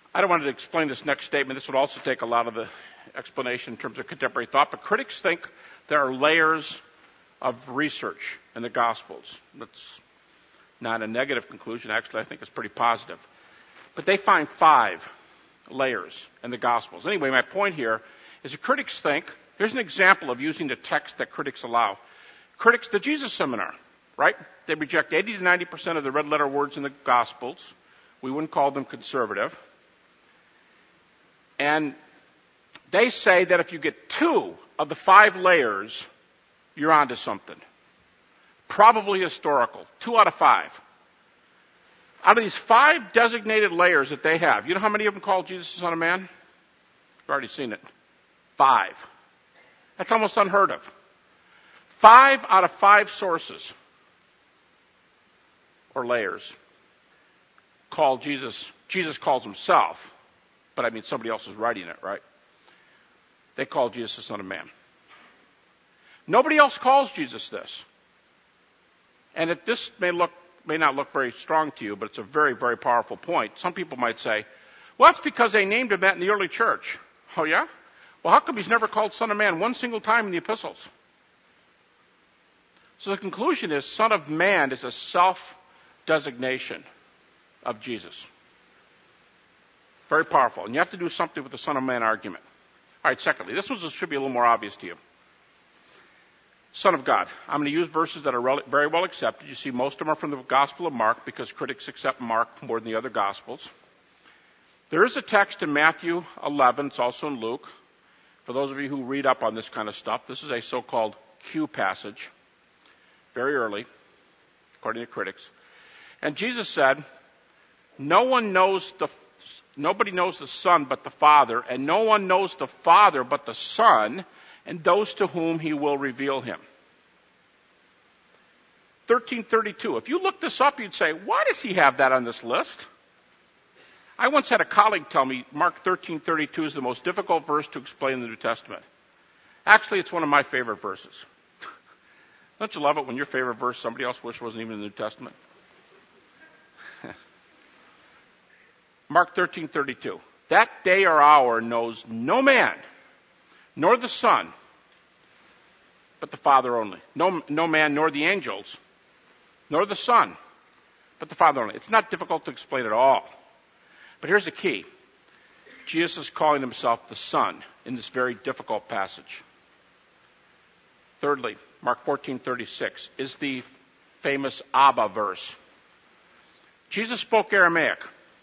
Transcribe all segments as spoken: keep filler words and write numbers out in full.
I don't want to explain this next statement. This would also take a lot of the explanation in terms of contemporary thought. But critics think there are layers of research in the Gospels. That's not a negative conclusion. Actually, I think it's pretty positive. But they find five layers in the Gospels. Anyway, my point here is that critics think, here's an example of using the text that critics allow. Critics, the Jesus Seminar, right? They reject eighty to ninety percent of the red letter words in the Gospels. We wouldn't call them conservative. And they say that if you get two of the five layers, you're onto something. Probably historical. Two out of five. Out of these five designated layers that they have, you know how many of them call Jesus the Son of Man? You've already seen it. Five. That's almost unheard of. Five out of five sources or layers call Jesus, Jesus calls himself, but I mean somebody else is writing it, right? They call Jesus the Son of Man. Nobody else calls Jesus this. And it, this may look may not look very strong to you, but it's a very, very powerful point. Some people might say, well, that's because they named him that in the early church. Oh, yeah? Well, how come he's never called Son of Man one single time in the epistles? So the conclusion is Son of Man is a self-designation of Jesus. Very powerful. And you have to do something with the Son of Man argument. All right, secondly, this one should be a little more obvious to you. Son of God. I'm going to use verses that are very well accepted. You see, most of them are from the Gospel of Mark because critics accept Mark more than the other Gospels. There is a text in Matthew eleven. It's also in Luke. For those of you who read up on this kind of stuff, this is a so-called Q passage. Very early, according to critics. And Jesus said, no one knows the, nobody knows the Son but the Father, and no one knows the Father but the Son, and those to whom he will reveal him. thirteen thirty-two. If you look this up, you'd say, why does he have that on this list? I once had a colleague tell me Mark thirteen thirty-two is the most difficult verse to explain in the New Testament. Actually, it's one of my favorite verses. Don't you love it when your favorite verse somebody else wished wasn't even in the New Testament? Mark thirteen thirty-two. That day or hour knows no man, nor the Son, but the Father only. No, no man, nor the angels, nor the Son, but the Father only. It's not difficult to explain at all. But here's the key. Jesus is calling himself the Son in this very difficult passage. Thirdly, Mark fourteen thirty-six is the famous Abba verse. Jesus spoke Aramaic.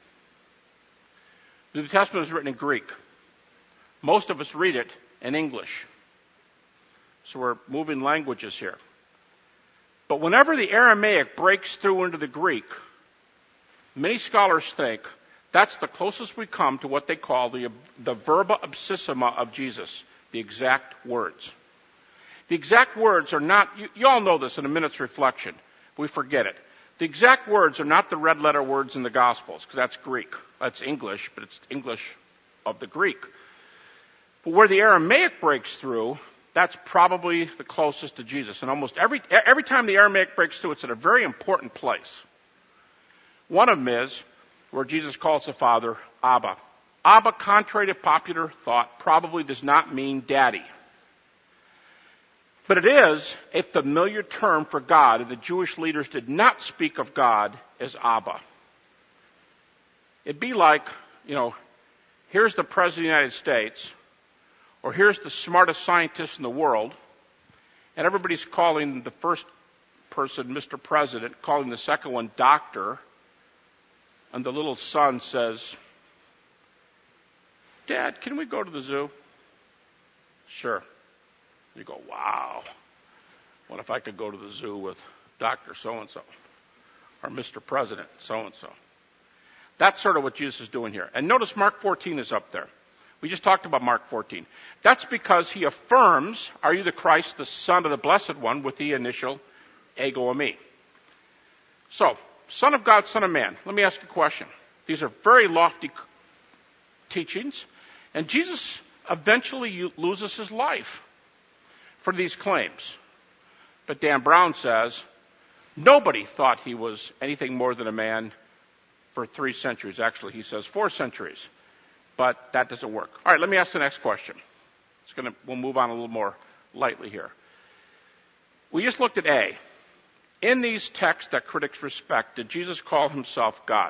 The New Testament is written in Greek. Most of us read it in English. So we're moving languages here. But whenever the Aramaic breaks through into the Greek, many scholars think that's the closest we come to what they call the, the verba obsissima of Jesus, the exact words. The exact words are not, you, you all know this in a minute's reflection. We forget it. The exact words are not the red letter words in the Gospels, because that's Greek. That's English, but it's English of the Greek. But where the Aramaic breaks through, that's probably the closest to Jesus. And almost every, every time the Aramaic breaks through, it's at a very important place. One of them is where Jesus calls the Father Abba. Abba, contrary to popular thought, probably does not mean daddy. But it is a familiar term for God, and the Jewish leaders did not speak of God as Abba. It'd be like, you know, here's the President of the United States, or here's the smartest scientist in the world, and everybody's calling the first person Mister President, calling the second one Doctor, and the little son says, Dad, can we go to the zoo? Sure. You go, wow. What if I could go to the zoo with Doctor So-and-so? Or Mister President so-and-so? That's sort of what Jesus is doing here. And notice Mark fourteen is up there. We just talked about Mark fourteen. That's because he affirms, are you the Christ, the Son of the Blessed One, with the initial ego eimi. So, Son of God, Son of Man. Let me ask you a question. These are very lofty teachings. And Jesus eventually loses his life for these claims. But Dan Brown says, nobody thought he was anything more than a man for three centuries. Actually, he says four centuries. but that doesn't work. All right, let me ask the next question. It's going to, we'll move on a little more lightly here. We just looked at A. In these texts that critics respect, did Jesus call himself God?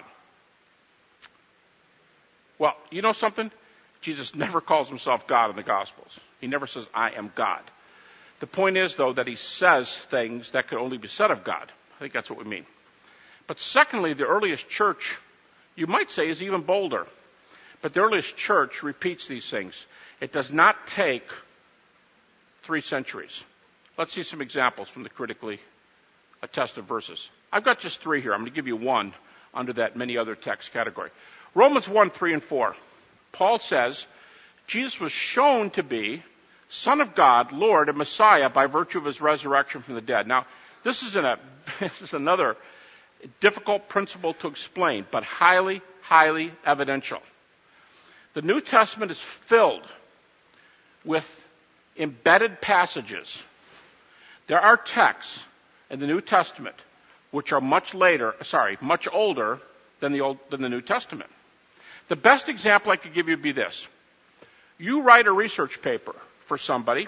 Well, you know something? Jesus never calls himself God in the Gospels. He never says, I am God. The point is, though, that he says things that could only be said of God. I think that's what we mean. But secondly, the earliest church, you might say, is even bolder. But the earliest church repeats these things. It does not take three centuries. Let's see some examples from the critically attested verses. I've got just three here. I'm going to give you one under that many other text category. Romans one, three, and four. Paul says, Jesus was shown to be Son of God, Lord, and Messiah by virtue of his resurrection from the dead. Now, this is, in a, this is another difficult principle to explain, but highly, highly evidential. The New Testament is filled with embedded passages. There are texts in the New Testament which are much later, sorry, much older than the, Old, than the New Testament. The best example I could give you would be this. You write a research paper for somebody,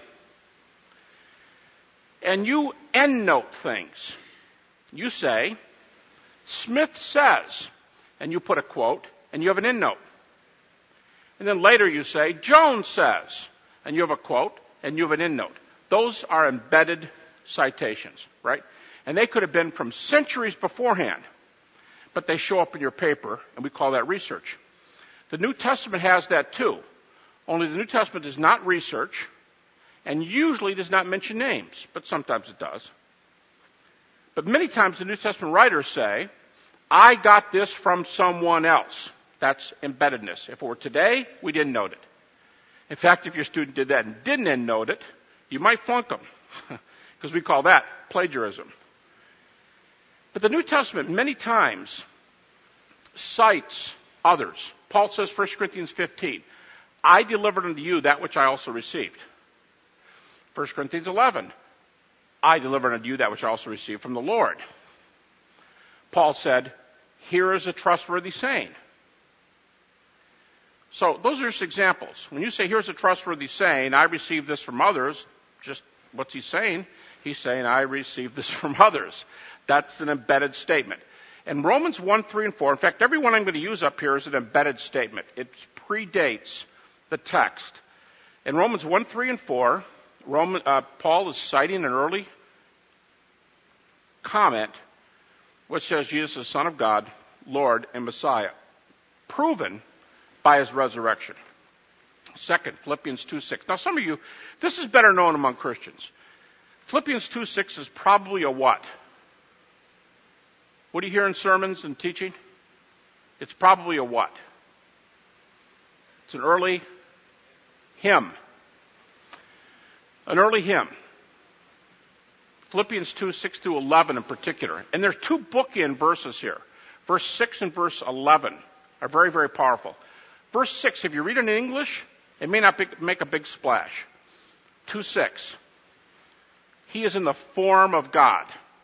and you endnote things. You say, Smith says, and you put a quote, and you have an endnote. And then later you say, Jones says, and you have a quote, and you have an endnote. Those are embedded citations, right? And they could have been from centuries beforehand, but they show up in your paper, and we call that research. The New Testament has that too, only the New Testament does not research, and usually does not mention names, but sometimes it does. But many times the New Testament writers say, I got this from someone else. That's embeddedness. If it were today, we didn't note it. In fact, if your student did that and didn't endnote it, you might flunk them, because we call that plagiarism. But the New Testament many times cites others. Paul says, First Corinthians fifteen, I delivered unto you that which I also received. First Corinthians eleven, I delivered unto you that which I also received from the Lord. Paul said, here is a trustworthy saying. So those are just examples. When you say, here's a trustworthy saying, I received this from others, just what's he saying? He's saying, I received this from others. That's an embedded statement. In Romans one, three, and four, in fact, every one I'm going to use up here is an embedded statement. It predates the text. In Romans one, three, and four, Roman, uh, Paul is citing an early comment which says Jesus is Son of God, Lord, and Messiah, proven by his resurrection. Second, Philippians two, six. Now, some of you, this is better known among Christians. Philippians two, six is probably a what? What do you hear in sermons and teaching? It's probably a what? It's an early hymn. An early hymn. Philippians two, six through eleven in particular. And there's two bookend verses here. Verse six and verse eleven are very, very powerful. Verse six, if you read it in English, it may not make a big splash. two six. He is in the form of God.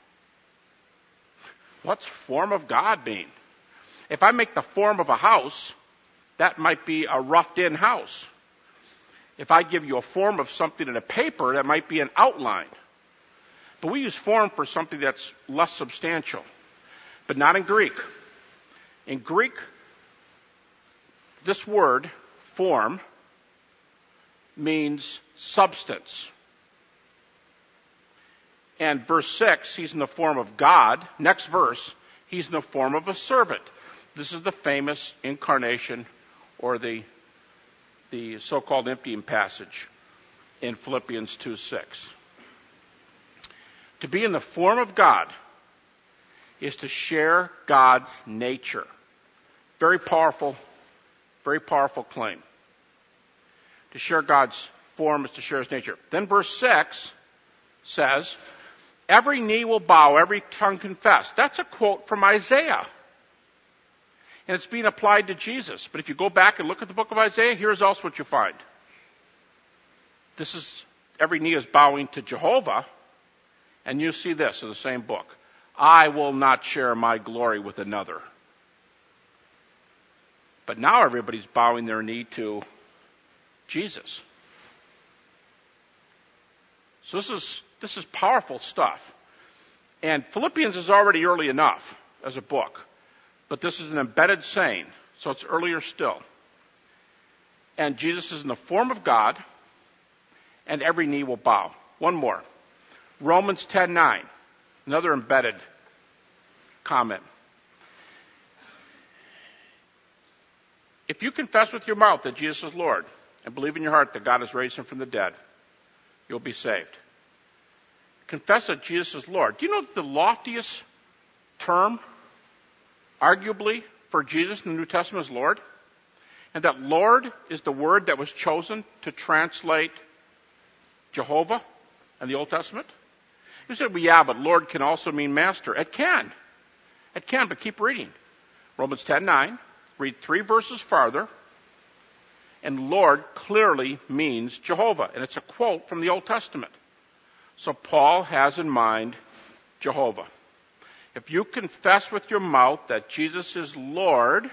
What's form of God mean? If I make the form of a house, that might be a roughed-in house. If I give you a form of something in a paper, that might be an outline. But we use form for something that's less substantial. But not in Greek. In Greek, this word, form, means substance. And verse six, he's in the form of God. Next verse, he's in the form of a servant. This is the famous incarnation, or the, the so-called emptying passage in Philippians two six. To be in the form of God is to share God's nature. Very powerful, very powerful claim. To share God's form is to share his nature. Then verse six says, every knee will bow, every tongue confess. That's a quote from Isaiah. And it's being applied to Jesus. But if you go back and look at the book of Isaiah, here's also what you find. This is, every knee is bowing to Jehovah. And you see this in the same book. I will not share my glory with another. But now everybody's bowing their knee to Jesus. So this is this is powerful stuff. And Philippians is already early enough as a book, but this is an embedded saying, so it's earlier still. And Jesus is in the form of God, and every knee will bow. One more. Romans ten nine, another embedded comment. If you confess with your mouth that Jesus is Lord and believe in your heart that God has raised him from the dead, you'll be saved. Confess that Jesus is Lord. Do you know that the loftiest term, arguably, for Jesus in the New Testament is Lord? And that Lord is the word that was chosen to translate Jehovah in the Old Testament? You said, well, yeah, but Lord can also mean master. It can. It can, but keep reading. Romans ten nine. Read three verses farther. And Lord clearly means Jehovah. And it's a quote from the Old Testament. So Paul has in mind Jehovah. If you confess with your mouth that Jesus is Lord,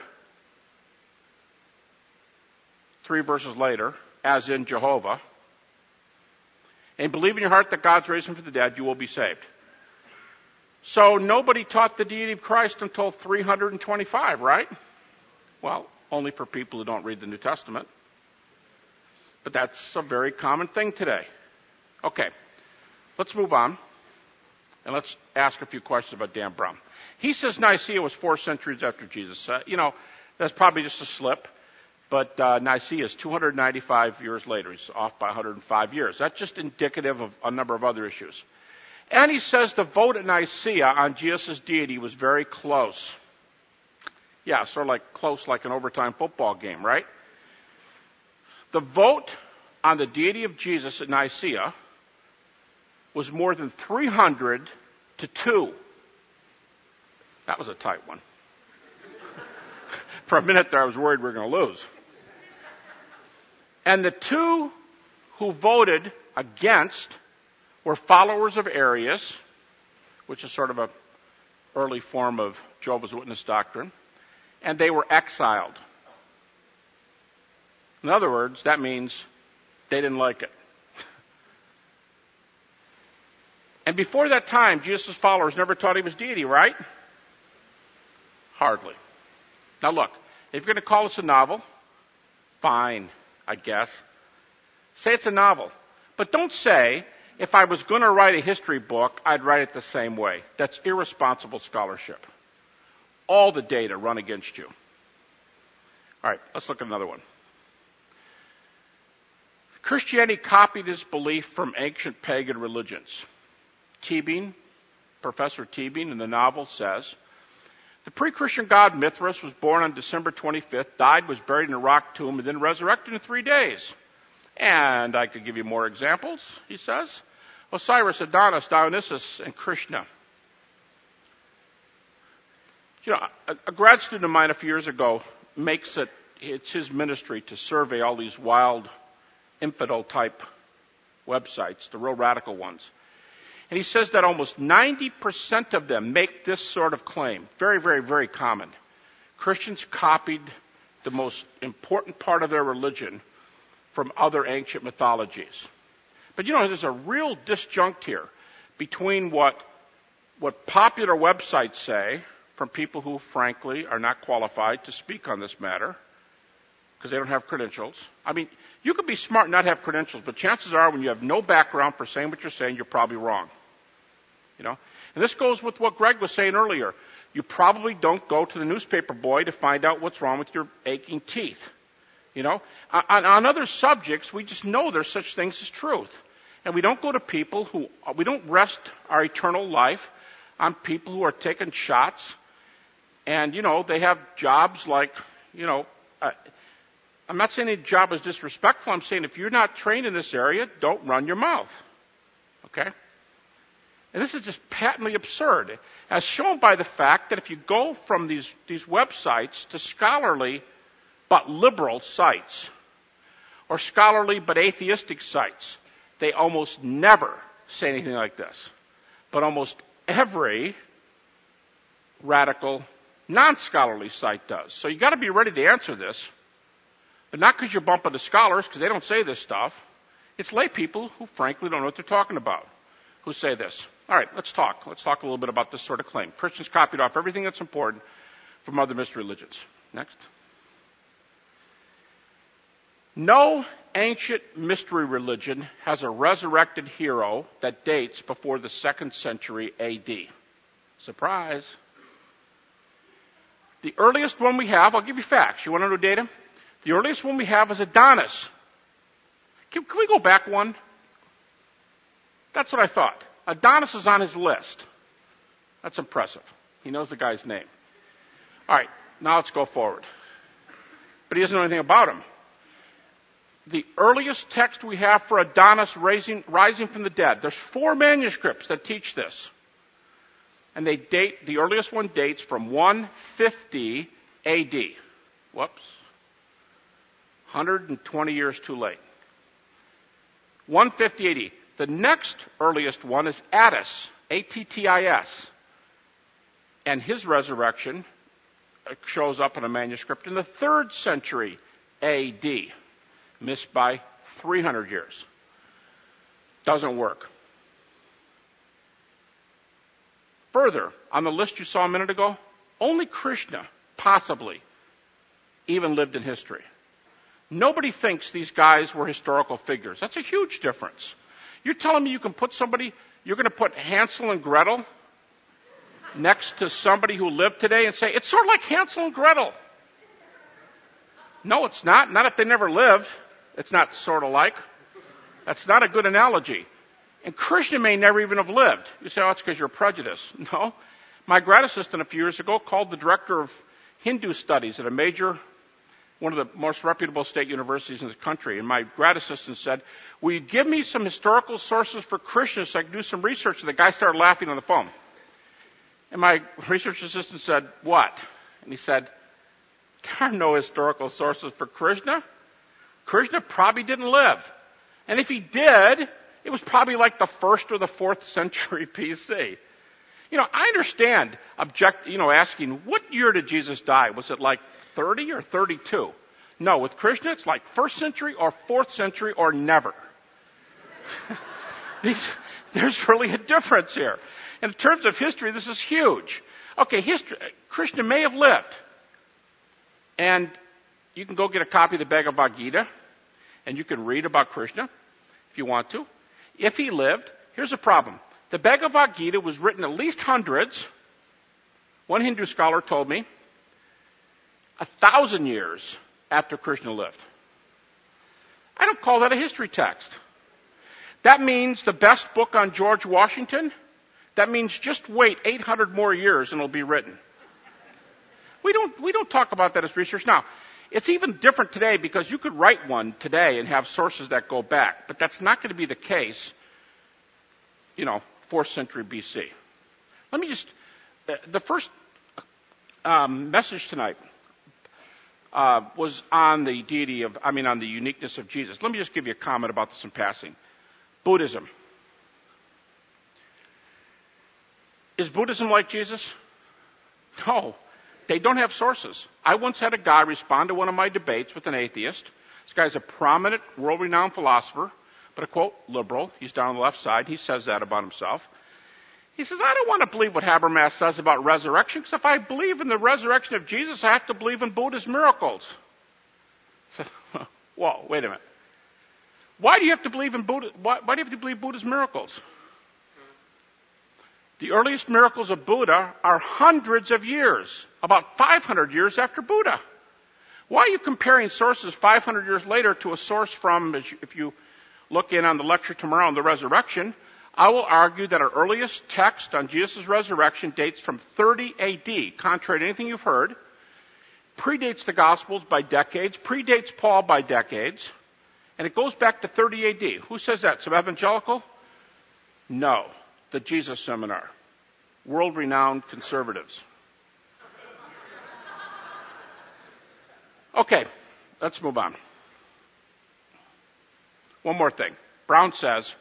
three verses later, as in Jehovah, and believe in your heart that God's raised him from the dead, you will be saved. So nobody taught the deity of Christ until three hundred twenty-five, right? Well, only for people who don't read the New Testament. But that's a very common thing today. Okay, let's move on. And let's ask a few questions about Dan Brown. He says Nicaea was four centuries after Jesus. Uh, you know, that's probably just a slip. But uh, Nicaea is two hundred ninety-five years later. He's off by one hundred five years. That's just indicative of a number of other issues. And he says the vote at Nicaea on Jesus' deity was very close. Yeah, sort of like close like an overtime football game, right? The vote on the deity of Jesus at Nicaea was more than three hundred to two. That was a tight one. For a minute there, I was worried we were going to lose. And the two who voted against were followers of Arius, which is sort of an early form of Jehovah's Witness doctrine, and they were exiled. In other words, that means they didn't like it. And before that time, Jesus' followers never taught he was deity, right? Hardly. Now look, if you're going to call this a novel, fine, I guess. Say it's a novel. But don't say, if I was going to write a history book, I'd write it the same way. That's irresponsible scholarship. All the data run against you. All right, let's look at another one. Christianity copied its belief from ancient pagan religions. Tebing, Professor Tebing in the novel says, the pre-Christian god Mithras was born on December twenty-fifth, died, was buried in a rock tomb, and then resurrected in three days. And I could give you more examples, he says. Osiris, Adonis, Dionysus, and Krishna. You know, a, a grad student of mine a few years ago makes it, it's his ministry to survey all these wild infidel-type websites, the real radical ones. And he says that almost ninety percent of them make this sort of claim. Very, very, very common. Christians copied the most important part of their religion from other ancient mythologies. But you know, there's a real disjunct here between what, what popular websites say from people who, frankly, are not qualified to speak on this matter because they don't have credentials. I mean, you could be smart and not have credentials, but chances are when you have no background for saying what you're saying, you're probably wrong. You know? And this goes with what Greg was saying earlier. You probably don't go to the newspaper boy to find out what's wrong with your aching teeth. You know? On, on other subjects, we just know there's such things as truth. And we don't go to people who, we don't rest our eternal life on people who are taking shots. And, you know, they have jobs like, you know, uh, I'm not saying any job is disrespectful. I'm saying if you're not trained in this area, don't run your mouth. Okay? And this is just patently absurd, as shown by the fact that if you go from these, these websites to scholarly but liberal sites, or scholarly but atheistic sites, they almost never say anything like this. But almost every radical non-scholarly site does. So you've got to be ready to answer this, but not because you're bumping to scholars, because they don't say this stuff. It's lay people who frankly don't know what they're talking about who say this. All right, let's talk. Let's talk a little bit about this sort of claim. Christians copied off everything that's important from other mystery religions. Next. No ancient mystery religion has a resurrected hero that dates before the second century A D. Surprise. The earliest one we have, I'll give you facts. You want to know data? The earliest one we have is Adonis. Can, can we go back one? That's what I thought. Adonis is on his list. That's impressive. He knows the guy's name. All right, now let's go forward. But he doesn't know anything about him. The earliest text we have for Adonis raising, rising from the dead, there's four manuscripts that teach this. And they date, the earliest one dates from one fifty A D. Whoops. one hundred twenty years too late. one fifty A D. The next earliest one is Attis, A T T I S. And his resurrection shows up in a manuscript in the third century A D, missed by three hundred years. Doesn't work. Further, on the list you saw a minute ago, only Krishna, possibly, even lived in history. Nobody thinks these guys were historical figures. That's a huge difference. You're telling me you can put somebody, you're going to put Hansel and Gretel next to somebody who lived today and say, it's sort of like Hansel and Gretel. No, it's not. Not if they never lived. It's not sort of like. That's not a good analogy. And Krishna may never even have lived. You say, oh, it's because you're prejudiced. No. My grad assistant a few years ago called the director of Hindu studies at a major, one of the most reputable state universities in the country. And my grad assistant said, will you give me some historical sources for Krishna so I can do some research? And the guy started laughing on the phone. And my research assistant said, what? And he said, there are no historical sources for Krishna. Krishna probably didn't live. And if he did, it was probably like the first or the fourth century B C. You know, I understand object, you know, asking, what year did Jesus die? Was it like thirty or thirty-two? No, with Krishna, it's like first century or fourth century or never. These, there's really a difference here. In terms of history, this is huge. Okay, history, Krishna may have lived. And you can go get a copy of the Bhagavad Gita, and you can read about Krishna if you want to. If he lived, here's a problem. The Bhagavad Gita was written at least hundreds, one Hindu scholar told me, a thousand years after Krishna lived. I don't call that a history text. That means the best book on George Washington, that means just wait eight hundred more years and it'll be written. We don't, we don't talk about that as research. Now, it's even different today because you could write one today and have sources that go back, but that's not going to be the case, you know, fourth century B C. Let me just, uh, the first um, message tonight uh, was on the deity of, I mean, on the uniqueness of Jesus. Let me just give you a comment about this in passing. Buddhism. Is Buddhism like Jesus? No. They don't have sources. I once had a guy respond to one of my debates with an atheist. This guy's a prominent, world-renowned philosopher, but a, quote, liberal. He's down on the left side. He says that about himself. He says, I don't want to believe what Habermas says about resurrection, because if I believe in the resurrection of Jesus, I have to believe in Buddha's miracles. I said, whoa, wait a minute. Why do you have to believe in Buddha? Why, why do you have to believe Buddha's miracles? The earliest miracles of Buddha are hundreds of years, about five hundred years after Buddha. Why are you comparing sources five hundred years later to a source from, if you look in on the lecture tomorrow on the resurrection, I will argue that our earliest text on Jesus' resurrection dates from thirty A D, contrary to anything you've heard, predates the Gospels by decades, predates Paul by decades, and it goes back to thirty A D. Who says that? Some evangelical? No. The Jesus Seminar. World-renowned conservatives. Okay, let's move on. One more thing. Brown says,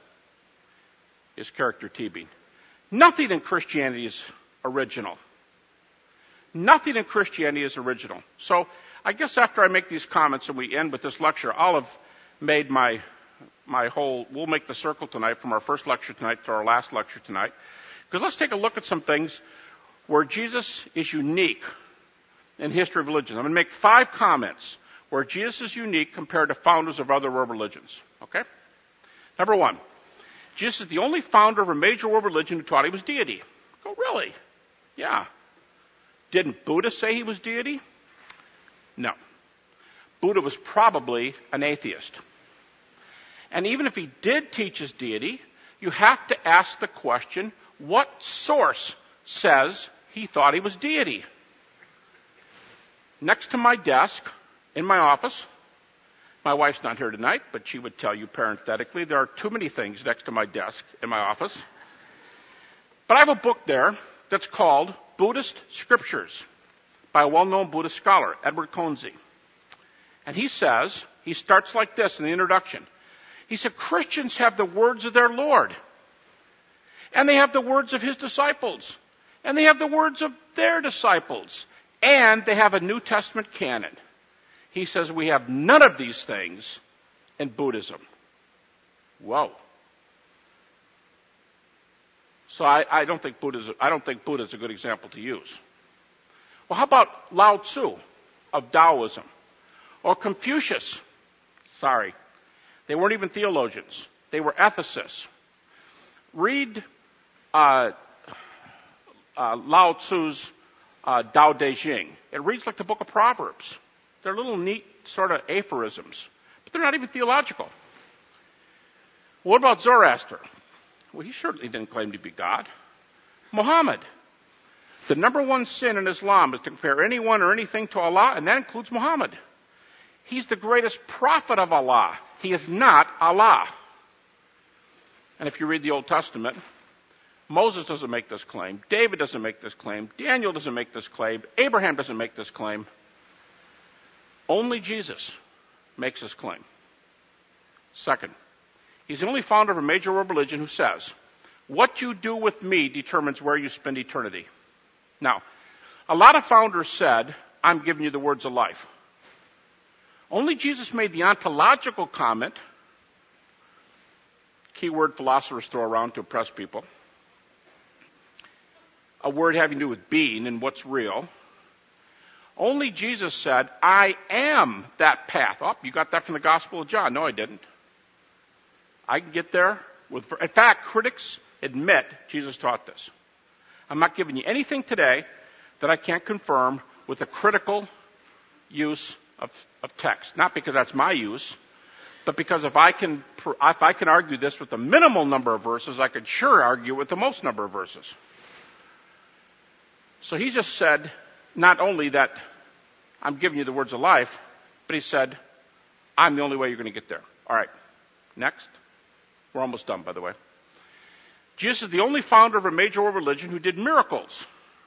his character T B, nothing in Christianity is original. Nothing in Christianity is original. So I guess after I make these comments and we end with this lecture, I'll have made my my whole, we'll make the circle tonight from our first lecture tonight to our last lecture tonight. Because let's take a look at some things where Jesus is unique in history of religion. I'm going to make five comments where Jesus is unique compared to founders of other world religions. Okay? Number one, Jesus is the only founder of a major world religion who taught he was deity. Oh, really? Yeah. Didn't Buddha say he was deity? No. Buddha was probably an atheist. And even if he did teach his deity, you have to ask the question, what source says he thought he was deity? Next to my desk, in my office, my wife's not here tonight, but she would tell you parenthetically, there are too many things next to my desk in my office. But I have a book there that's called Buddhist Scriptures by a well-known Buddhist scholar, Edward Conze. And he says, he starts like this in the introduction. He said, Christians have the words of their Lord. And they have the words of his disciples. And they have the words of their disciples. And they have a New Testament canon. He says we have none of these things in Buddhism. Whoa. So I, I don't think Buddha is, I don't think Buddha is a good example to use. Well, how about Lao Tzu of Taoism? Or Confucius? Sorry. They weren't even theologians. They were ethicists. Read uh, uh, Lao Tzu's uh, Tao Te Ching. It reads like the book of Proverbs. They're little neat sort of aphorisms, but they're not even theological. What about Zoroaster? Well, he certainly didn't claim to be God. Muhammad. The number one sin in Islam is to compare anyone or anything to Allah, and that includes Muhammad. He's the greatest prophet of Allah. He is not Allah. And if you read the Old Testament, Moses doesn't make this claim. David doesn't make this claim. Daniel doesn't make this claim. Abraham doesn't make this claim. Only Jesus makes this claim. Second, he's the only founder of a major world religion who says, what you do with me determines where you spend eternity. Now, a lot of founders said, I'm giving you the words of life. Only Jesus made the ontological comment, key word philosophers throw around to impress people, a word having to do with being and what's real. Only Jesus said, I am that path. Oh, you got that from the Gospel of John. No, I didn't. I can get there with, in fact, critics admit Jesus taught this. I'm not giving you anything today that I can't confirm with a critical use of, of text. Not because that's my use, but because if I can, if I can argue this with the minimal number of verses, I could sure argue with the most number of verses. So he just said, not only that I'm giving you the words of life, but he said, I'm the only way you're going to get there. All right, next. We're almost done, by the way. Jesus is the only founder of a major world religion who did miracles.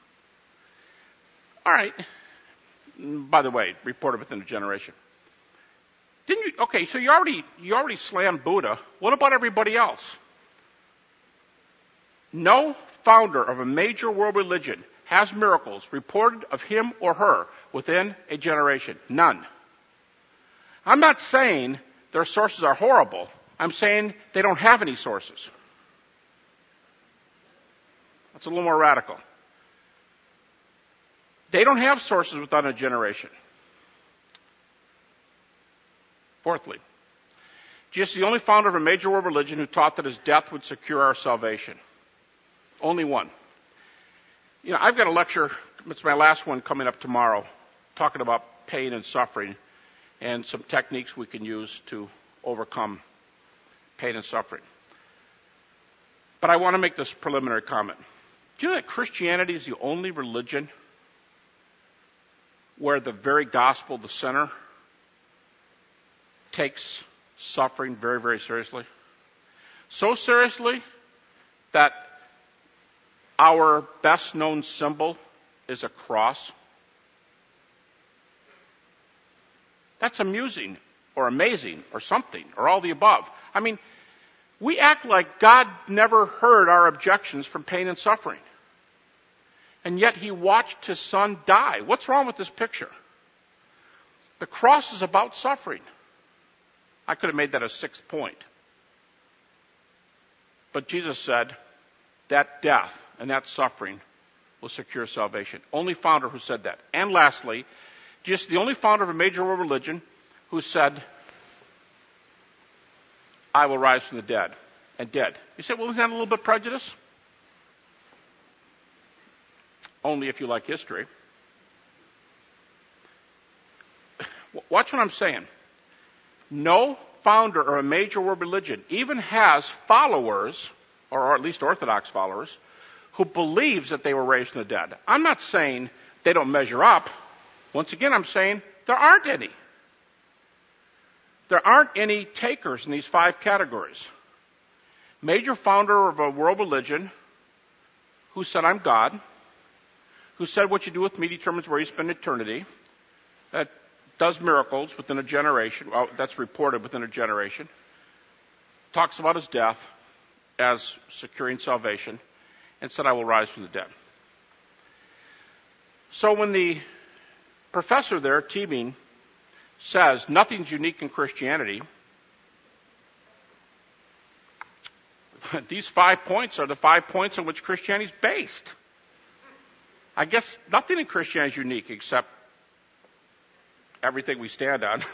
All right. By the way, reported within a generation. Didn't you? Okay, so you already you already slammed Buddha. What about everybody else? No founder of a major world religion has miracles reported of him or her within a generation. None. I'm not saying their sources are horrible. I'm saying they don't have any sources. That's a little more radical. They don't have sources within a generation. Fourthly, Jesus is the only founder of a major world religion who taught that his death would secure our salvation. Only one. You know, I've got a lecture, it's my last one coming up tomorrow, talking about pain and suffering and some techniques we can use to overcome pain and suffering. But I want to make this preliminary comment. Do you know that Christianity is the only religion where the very gospel, the center, takes suffering very, very seriously? So seriously that our best known symbol is a cross. That's amusing or amazing or something or all the above. I mean, we act like God never heard our objections from pain and suffering. And yet he watched his son die. What's wrong with this picture? The cross is about suffering. I could have made that a sixth point. But Jesus said that death and that suffering will secure salvation. Only founder who said that. And lastly, just the only founder of a major world religion who said, I will rise from the dead, and did. You say, well, isn't that a little bit prejudice? Only if you like history. Watch what I'm saying. No founder of a major world religion even has followers, or at least Orthodox followers, who believes that they were raised from the dead. I'm not saying they don't measure up. Once again, I'm saying there aren't any. There aren't any takers in these five categories. Major founder of a world religion who said, I'm God, who said what you do with me determines where you spend eternity, that does miracles within a generation, well, that's reported within a generation, talks about his death as securing salvation, and said, I will rise from the dead. So when the professor there, Teebing, says nothing's unique in Christianity, these five points are the five points on which Christianity is based. I guess nothing in Christianity is unique except everything we stand on,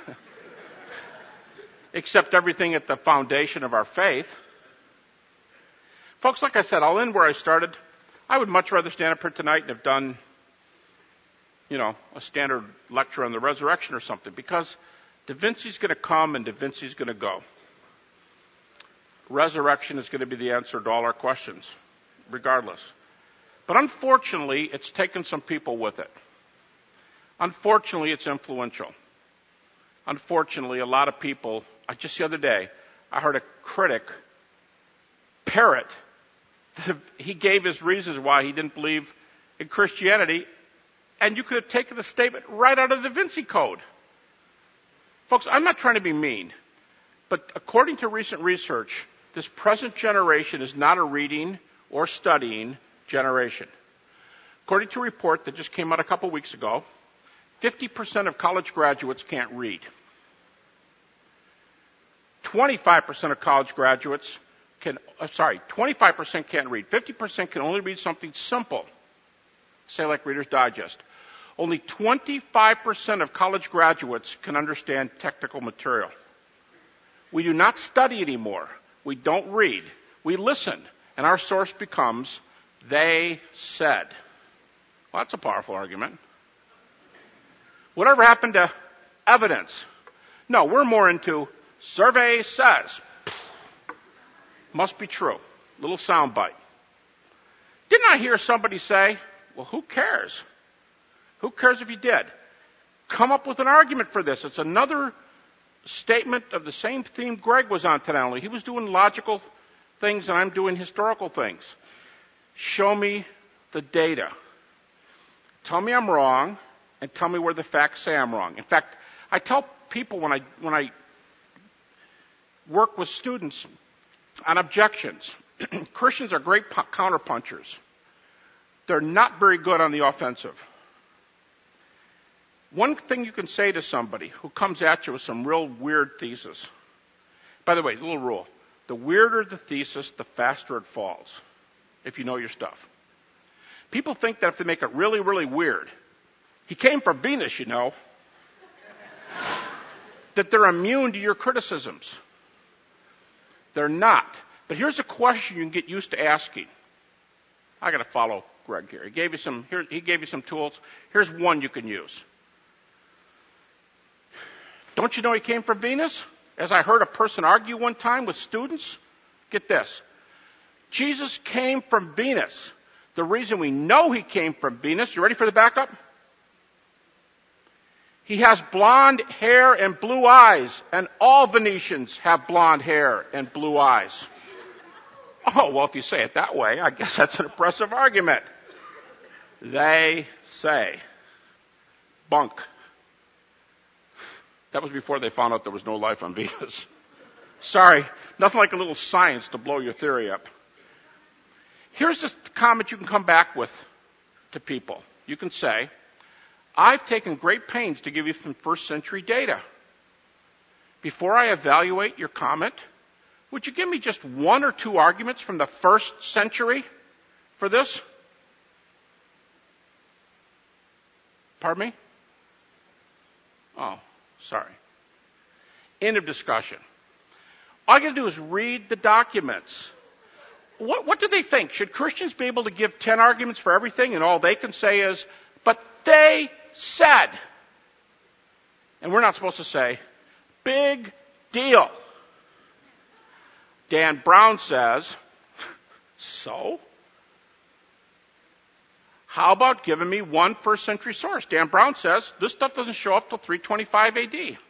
except everything at the foundation of our faith. Folks, like I said, I'll end where I started. I would much rather stand up here tonight and have done, you know, a standard lecture on the resurrection or something, because Da Vinci's going to come and Da Vinci's going to go. Resurrection is going to be the answer to all our questions, regardless. But unfortunately, it's taken some people with it. Unfortunately, it's influential. Unfortunately, a lot of people, just the other day, I heard a critic parrot. He gave his reasons why he didn't believe in Christianity, and you could have taken the statement right out of the Da Vinci Code. Folks, I'm not trying to be mean, but according to recent research, this present generation is not a reading or studying generation. According to a report that just came out a couple weeks ago, fifty percent of college graduates can't read. twenty-five percent of college graduates can, uh, sorry, twenty-five percent can't read. fifty percent can only read something simple, say like Reader's Digest. Only twenty-five percent of college graduates can understand technical material. We do not study anymore. We don't read. We listen. And our source becomes, they said. Well, that's a powerful argument. Whatever happened to evidence? No, we're more into survey says. Must be true. Little soundbite. Didn't I hear somebody say, well, who cares? Who cares if you did? Come up with an argument for this. It's another statement of the same theme Greg was on today. Only he was doing logical things and I'm doing historical things. Show me the data. Tell me I'm wrong and tell me where the facts say I'm wrong. In fact, I tell people when I when I work with students on objections, Christians are great pu- counterpunchers. They're not very good on the offensive. One thing you can say to somebody who comes at you with some real weird thesis. By the way, little rule. The weirder the thesis, the faster it falls, if you know your stuff. People think that if they make it really, really weird, he came from Venus, you know, that they're immune to your criticisms. They're not. But here's a question you can get used to asking. I got to follow Greg here. He gave you some. Here, he gave you some tools. Here's one you can use. Don't you know he came from Venus? As I heard a person argue one time with students, get this. Jesus came from Venus. The reason we know he came from Venus, you ready for the backup? He has blonde hair and blue eyes, and all Venetians have blonde hair and blue eyes. Oh, well, if you say it that way, I guess that's an impressive argument. They say. Bunk. That was before they found out there was no life on Venus. Sorry, nothing like a little science to blow your theory up. Here's just a comment you can come back with to people. You can say, I've taken great pains to give you some first century data. Before I evaluate your comment, would you give me just one or two arguments from the first century for this? Pardon me? Oh, sorry. End of discussion. All I got to do is read the documents. What, what do they think? Should Christians be able to give ten arguments for everything and all they can say is, but they said? And we're not supposed to say, big deal. Dan Brown says, so? How about giving me one first century source? Dan Brown says, this stuff doesn't show up till three twenty-five A D.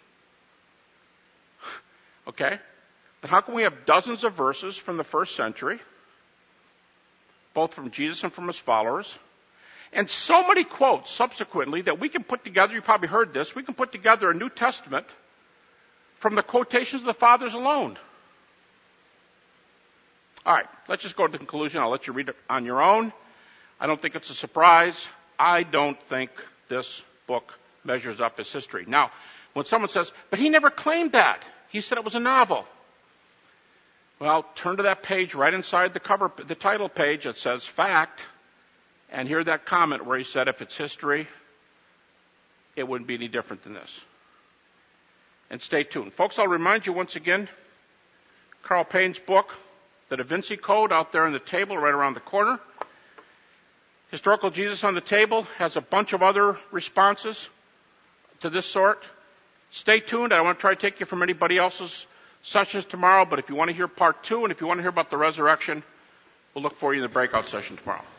Okay? But how can we have dozens of verses from the first century, both from Jesus and from his followers, and so many quotes subsequently that we can put together, you probably heard this, we can put together a New Testament from the quotations of the fathers alone. All right, let's just go to the conclusion. I'll let you read it on your own. I don't think it's a surprise. I don't think this book measures up as history. Now, when someone says, but he never claimed that. He said it was a novel. Well, turn to that page right inside the cover, the title page that says fact, and hear that comment where he said if it's history, it wouldn't be any different than this. And stay tuned. Folks, I'll remind you once again, Carl Payne's book, The Da Vinci Code, out there on the table right around the corner. Historical Jesus on the Table has a bunch of other responses to this sort. Stay tuned. I don't want to try to take you from anybody else's sessions tomorrow, but if you want to hear part two and if you want to hear about the resurrection, we'll look for you in the breakout session tomorrow.